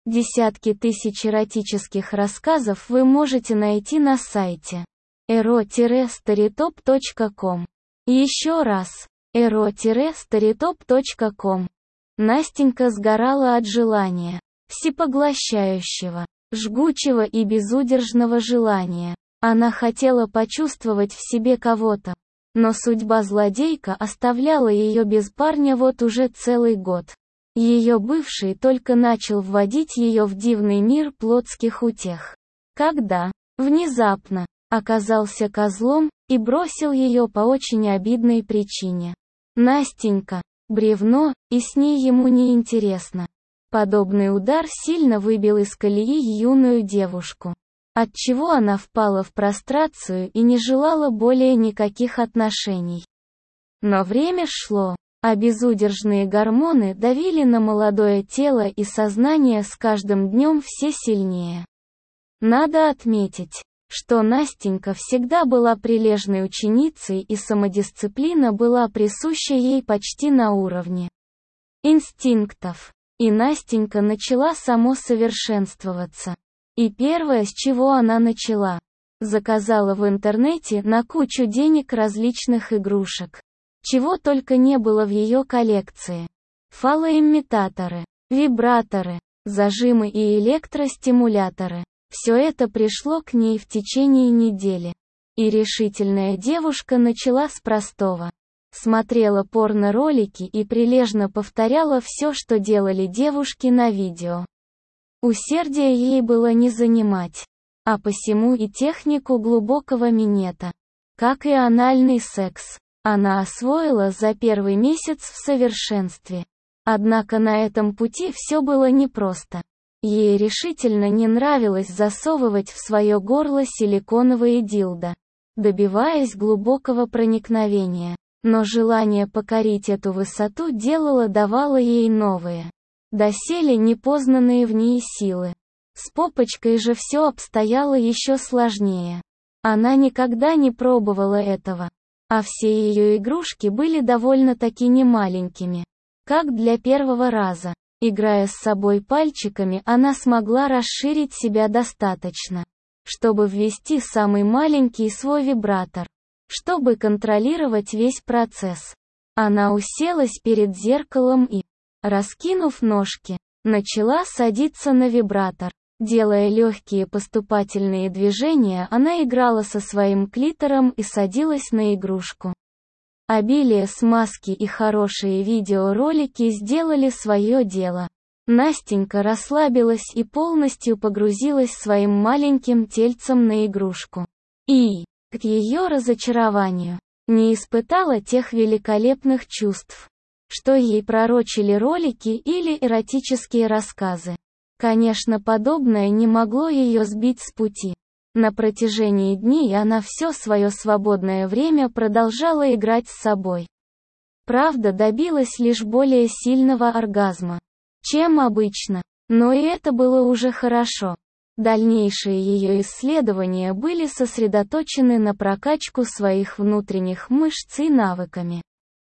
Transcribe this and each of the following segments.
Десятки тысяч эротических рассказов вы можете найти на сайте ero-storytop.com. Еще раз, ero-storytop.com. Настенька сгорала от желания, всепоглощающего, жгучего и безудержного желания. Она хотела почувствовать в себе кого-то. Но судьба злодейка оставляла ее без парня вот уже целый год. Ее бывший только начал вводить ее в дивный мир плотских утех. Когда, внезапно, оказался козлом и бросил ее по очень обидной причине. Настенька, бревно, и с ней ему не интересно. Подобный удар сильно выбил из колеи юную девушку, отчего она впала в прострацию и не желала более никаких отношений. Но время шло, а безудержные гормоны давили на молодое тело и сознание с каждым днем все сильнее. Надо отметить, что Настенька всегда была прилежной ученицей и самодисциплина была присуща ей почти на уровне инстинктов. И Настенька начала самосовершенствоваться. И первое, с чего она начала, заказала в интернете на кучу денег различных игрушек. Чего только не было в ее коллекции. Фалоимитаторы, вибраторы, зажимы и электростимуляторы. Все это пришло к ней в течение недели. И решительная девушка начала с простого. Смотрела порно-ролики и прилежно повторяла все, что делали девушки на видео. Усердия ей было не занимать. А посему и технику глубокого минета, как и анальный секс, она освоила за первый месяц в совершенстве. Однако на этом пути все было непросто. Ей решительно не нравилось засовывать в свое горло силиконовые дилдо, добиваясь глубокого проникновения. Но желание покорить эту высоту давало ей новые, доселе непознанные в ней силы. С попочкой же все обстояло еще сложнее. Она никогда не пробовала этого. А все ее игрушки были довольно-таки немаленькими. Как для первого раза. Играя с собой пальчиками, она смогла расширить себя достаточно, чтобы ввести самый маленький свой вибратор, чтобы контролировать весь процесс. Она уселась перед зеркалом и, раскинув ножки, начала садиться на вибратор. Делая легкие поступательные движения, она играла со своим клитором и садилась на игрушку. Обилие смазки и хорошие видеоролики сделали свое дело. Настенька расслабилась и полностью погрузилась своим маленьким тельцем на игрушку. И, к ее разочарованию, не испытала тех великолепных чувств, что ей пророчили ролики или эротические рассказы. Конечно, подобное не могло ее сбить с пути. На протяжении дней она все свое свободное время продолжала играть с собой. Правда, добилась лишь более сильного оргазма, чем обычно, но и это было уже хорошо. Дальнейшие ее исследования были сосредоточены на прокачку своих внутренних мышц и навыками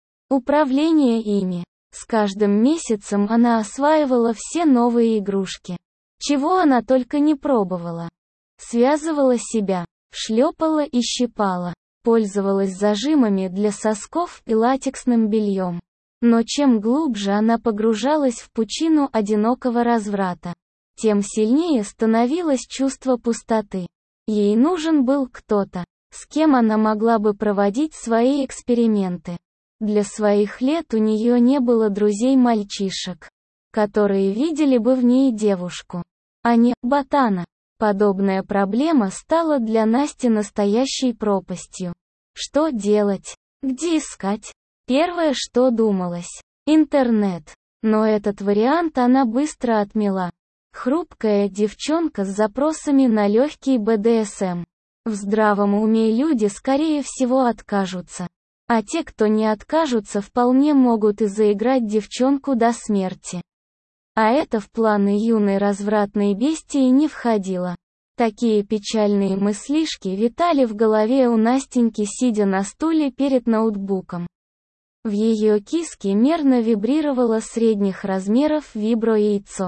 управления ими. С каждым месяцем она осваивала все новые игрушки. Чего она только не пробовала. Связывала себя, шлепала и щипала, пользовалась зажимами для сосков и латексным бельем. Но чем глубже она погружалась в пучину одинокого разврата, тем сильнее становилось чувство пустоты. Ей нужен был кто-то, с кем она могла бы проводить свои эксперименты. Для своих лет у нее не было друзей-мальчишек, которые видели бы в ней девушку, а не ботана. Подобная проблема стала для Насти настоящей пропастью. Что делать? Где искать? Первое, что думалось – интернет. Но этот вариант она быстро отмела. Хрупкая девчонка с запросами на легкий БДСМ. В здравом уме люди скорее всего откажутся. А те, кто не откажутся, вполне могут и заиграть девчонку до смерти. А это в планы юной развратной бестии не входило. Такие печальные мыслишки витали в голове у Настеньки, сидя на стуле перед ноутбуком. В ее киске мерно вибрировало средних размеров вибро-яйцо.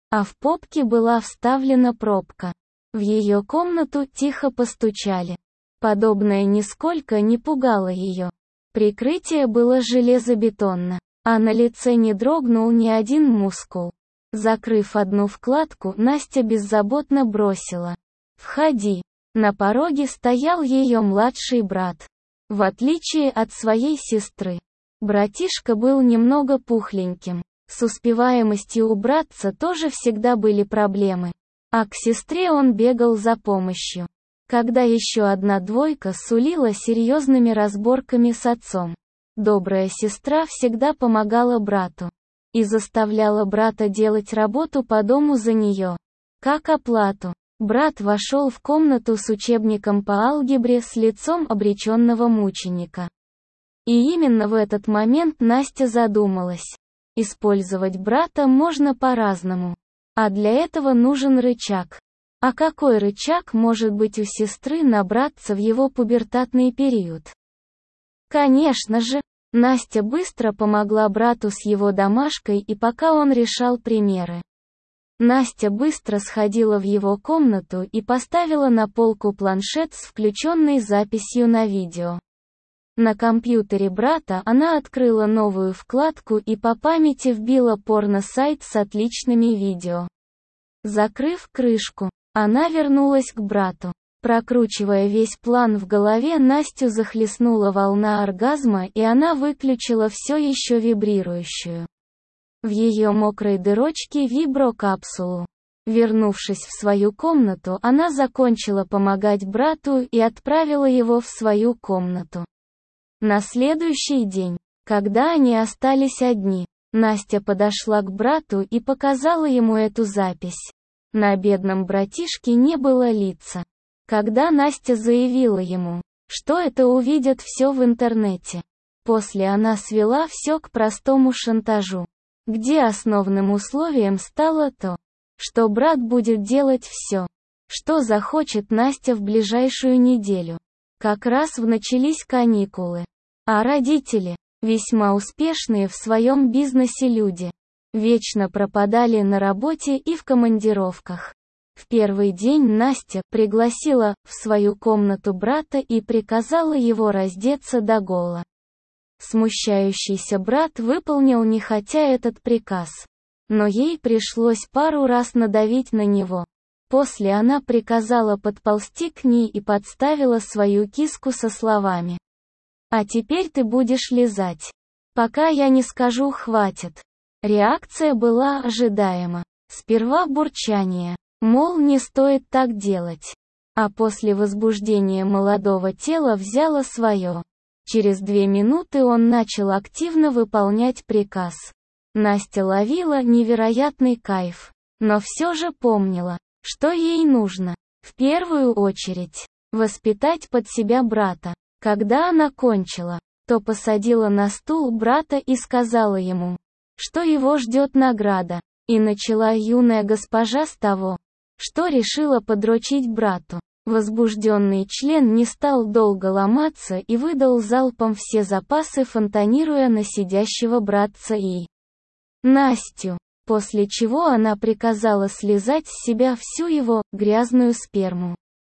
а в попке была вставлена пробка. В ее комнату тихо постучали. Подобное нисколько не пугало ее. Прикрытие было железобетонно, а на лице не дрогнул ни один мускул. Закрыв одну вкладку, Настя беззаботно бросила: «Входи». На пороге стоял ее младший брат. В отличие от своей сестры, братишка был немного пухленьким. С успеваемостью у братца тоже всегда были проблемы, а к сестре он бегал за помощью, когда еще одна двойка сулила серьезными разборками с отцом. Добрая сестра всегда помогала брату и заставляла брата делать работу по дому за нее. Как оплату, брат вошел в комнату с учебником по алгебре с лицом обреченного мученика. И именно в этот момент Настя задумалась. Использовать брата можно по-разному. А для этого нужен рычаг. А какой рычаг может быть у сестры на братца в его пубертатный период? Конечно же, Настя быстро помогла брату с его домашкой, и пока он решал примеры, Настя быстро сходила в его комнату и поставила на полку планшет с включенной записью на видео. На компьютере брата она открыла новую вкладку и по памяти вбила порно-сайт с отличными видео. Закрыв крышку, она вернулась к брату. Прокручивая весь план в голове, Настю захлестнула волна оргазма, и она выключила все еще вибрирующую в ее мокрой дырочке виброкапсулу. Вернувшись в свою комнату, она закончила помогать брату и отправила его в свою комнату. На следующий день, когда они остались одни, Настя подошла к брату и показала ему эту запись. На бедном братишке не было лица. Когда Настя заявила ему, что это увидят все в интернете, после она свела все к простому шантажу, где основным условием стало то, что брат будет делать все, что захочет Настя в ближайшую неделю. Как раз начались каникулы, а родители, весьма успешные в своем бизнесе люди, вечно пропадали на работе и в командировках. В первый день Настя пригласила в свою комнату брата и приказала его раздеться догола. Смущающийся брат выполнил нехотя этот приказ, но ей пришлось пару раз надавить на него. После она приказала подползти к ней и подставила свою киску со словами: «А теперь ты будешь лизать, пока я не скажу «хватит». Реакция была ожидаема. Сперва бурчание, мол, не стоит так делать. А после возбуждения молодого тела взяло свое. Через 2 минуты он начал активно выполнять приказ. Настя ловила невероятный кайф, но все же помнила, что ей нужно, в первую очередь, воспитать под себя брата. Когда она кончила, то посадила на стул брата и сказала ему, что его ждет награда, и начала юная госпожа с того, что решила подрочить брату. Возбужденный член не стал долго ломаться и выдал залпом все запасы, фонтанируя на сидящего братца и Настю, после чего она приказала слизать с себя всю его грязную сперму,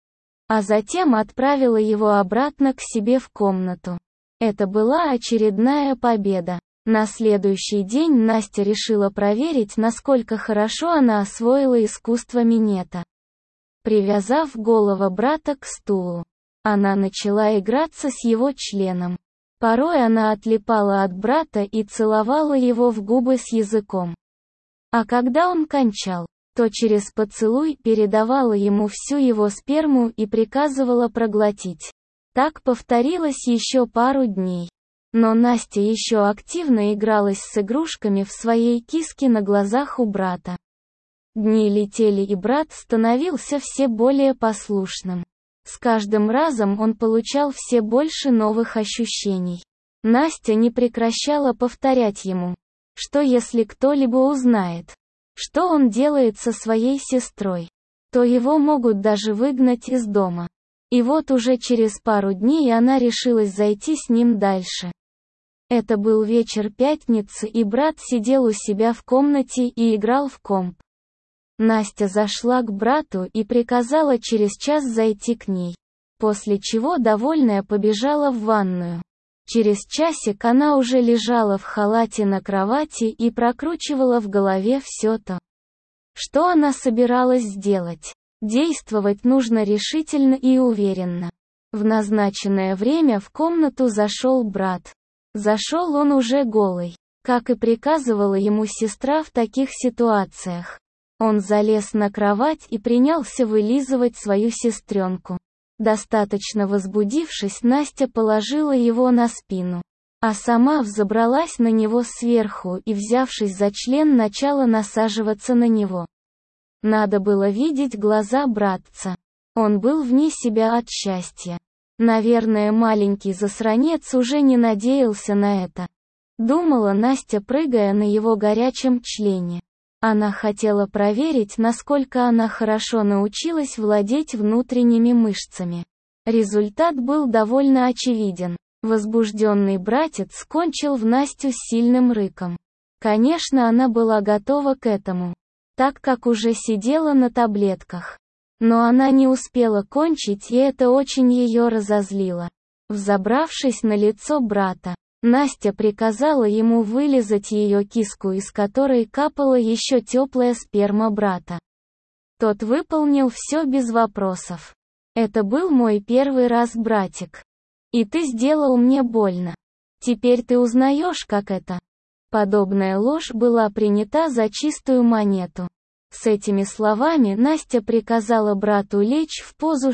а затем отправила его обратно к себе в комнату. Это была очередная победа. На следующий день Настя решила проверить, насколько хорошо она освоила искусство минета. Привязав голову брата к стулу, она начала играться с его членом. Порой она отлипала от брата и целовала его в губы с языком. А когда он кончал, то через поцелуй передавала ему всю его сперму и приказывала проглотить. Так повторилось еще пару дней. Но Настя еще активно игралась с игрушками в своей киске на глазах у брата. Дни летели, и брат становился все более послушным. С каждым разом он получал все больше новых ощущений. Настя не прекращала повторять ему, что если кто-либо узнает, что он делает со своей сестрой, то его могут даже выгнать из дома. И вот уже через пару дней она решилась зайти с ним дальше. Это был вечер пятницы, и брат сидел у себя в комнате и играл в комп. Настя зашла к брату и приказала через час зайти к ней. После чего довольная побежала в ванную. Через часик она уже лежала в халате на кровати и прокручивала в голове все то, что она собиралась сделать. Действовать нужно решительно и уверенно. В назначенное время в комнату зашел брат. Зашел он уже голый, как и приказывала ему сестра в таких ситуациях. Он залез на кровать и принялся вылизывать свою сестренку. Достаточно возбудившись, Настя положила его на спину, а сама взобралась на него сверху и, взявшись за член, начала насаживаться на него. Надо было видеть глаза братца. Он был вне себя от счастья. Наверное, маленький засранец уже не надеялся на это. Думала Настя, прыгая на его горячем члене. Она хотела проверить, насколько она хорошо научилась владеть внутренними мышцами. Результат был довольно очевиден. Возбужденный братец кончил в Настю с сильным рыком. Конечно, она была готова к этому, так как уже сидела на таблетках. Но она не успела кончить, и это очень ее разозлило. Взобравшись на лицо брата, Настя приказала ему вылизать ее киску, из которой капала еще теплая сперма брата. Тот выполнил все без вопросов. «Это был мой первый раз, братик. И ты сделал мне больно. Теперь ты узнаешь, как это». Подобная ложь была принята за чистую монету. С этими словами Настя приказала брату лечь в позу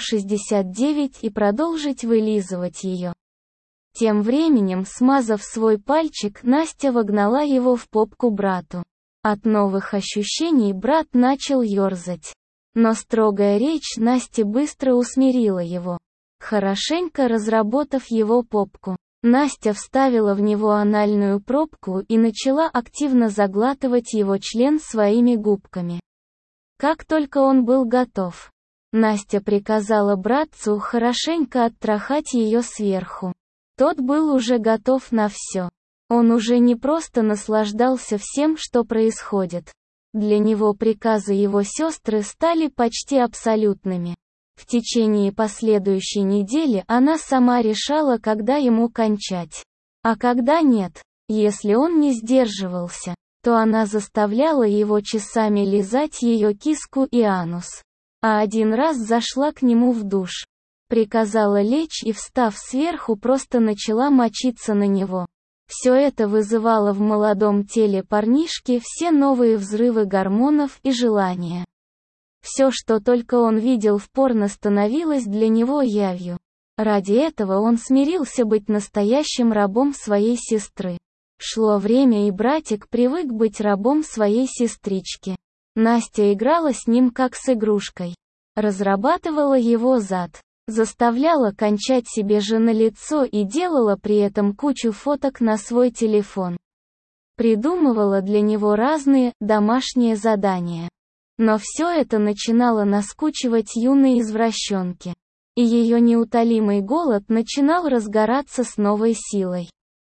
69 и продолжить вылизывать ее. Тем временем, смазав свой пальчик, Настя вогнала его в попку брату. От новых ощущений брат начал ерзать. Но строгая речь Насти быстро усмирила его. Хорошенько разработав его попку, Настя вставила в него анальную пробку и начала активно заглатывать его член своими губками. Как только он был готов, Настя приказала братцу хорошенько оттрахать ее сверху. Тот был уже готов на все. Он уже не просто наслаждался всем, что происходит. Для него приказы его сестры стали почти абсолютными. В течение последующей недели она сама решала, когда ему кончать, а когда нет. Если он не сдерживался, то она заставляла его часами лизать ее киску и анус. А один раз зашла к нему в душ. Приказала лечь и, встав сверху, просто начала мочиться на него. Все это вызывало в молодом теле парнишки все новые взрывы гормонов и желания. Все, что только он видел в порно, становилось для него явью. Ради этого он смирился быть настоящим рабом своей сестры. Шло время, и братик привык быть рабом своей сестрички. Настя играла с ним как с игрушкой. Разрабатывала его зад. Заставляла кончать себе же на лицо и делала при этом кучу фоток на свой телефон. Придумывала для него разные домашние задания. Но все это начинало наскучивать юной извращенке. И ее неутолимый голод начинал разгораться с новой силой.